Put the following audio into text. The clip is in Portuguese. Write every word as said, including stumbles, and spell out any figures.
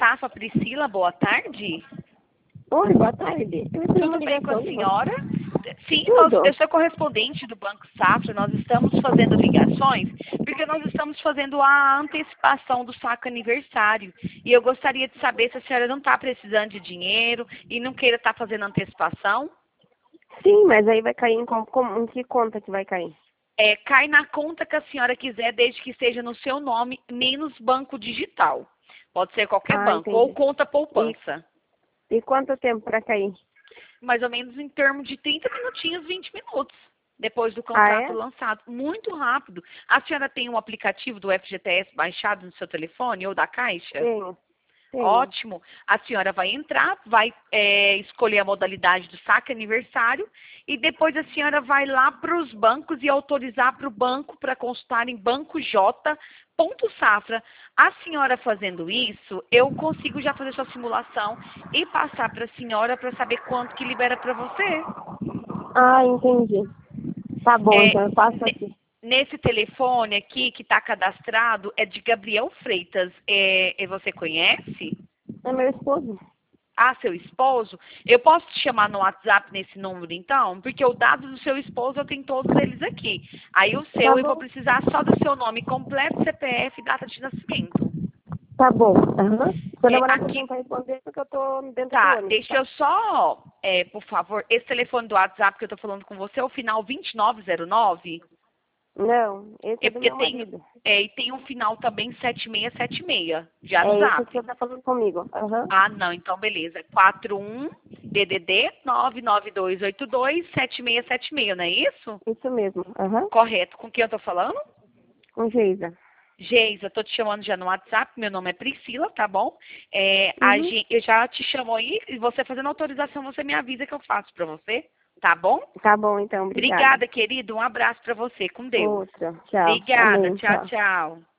Safra Priscila, boa tarde. Oi, boa tarde. Eu recebi uma Tudo bem com a ligação de você. senhora? Sim, Tudo. nós, eu sou correspondente do Banco Safra, nós estamos fazendo ligações porque nós estamos fazendo a antecipação do saco aniversário. E eu gostaria de saber se a senhora não está precisando de dinheiro e não queira estar fazendo antecipação. Sim, mas aí vai cair em, com- com- em que conta que vai cair? É, cai na conta que a senhora quiser, desde que esteja no seu nome, menos banco digital. Pode ser qualquer Ah, banco, ou entendi. conta E, poupança. e quanto tempo para cair? Mais ou menos em termos de trinta minutinhos, vinte minutos, depois do Ah, contrato é? lançado. Muito rápido. A senhora tem um aplicativo do F G T S baixado no seu telefone ou da Caixa? Tenho. Tenho. Ótimo. A senhora vai entrar, vai é, escolher a modalidade do saque aniversário e depois a senhora vai lá para os bancos e autorizar para o banco para consultar em banco j ponto safra. A senhora fazendo isso, eu consigo já fazer sua simulação e passar para a senhora para saber quanto que libera para você. Ah, entendi. Tá bom, É, então eu passo ne- aqui. nesse telefone aqui que está cadastrado é de Gabriel Freitas. É, é, você conhece? É meu esposo. Ah, seu esposo? Eu posso te chamar no WhatsApp nesse número, então? Porque o dado do seu esposo eu tenho todos eles aqui. Aí o Tá seu eu vou bom. precisar só do seu nome completo, C P F e data de nascimento. Tá bom. Aham. Vou É, demorar um aqui, pouquinho para responder porque eu tô dentro do tá, ônibus, deixa tá? eu só, é, por favor, esse telefone do WhatsApp que eu tô falando com você é o final vinte e nove zero nove? Não, esse É é do porque meu tem, marido. é, e tem um final também sete seis sete seis de É esse que WhatsApp. você tá falando comigo. Aham. Ah, não, então beleza. quatro um D D D nove nove dois oito dois sete seis sete seis, não é isso? Isso mesmo. Aham. Correto. Com quem eu tô falando? Com Geisa. Geisa, eu tô te chamando já no WhatsApp, meu nome é Priscila, tá bom? É, a Uhum. gen- eu já te chamo aí, e você fazendo autorização, você me avisa que eu faço pra você, tá bom? Tá bom, então. Obrigada. Obrigada, querido. Um abraço pra você. Com Deus. Outra. Tchau. Obrigada. Amém. Tchau, Tchau. tchau.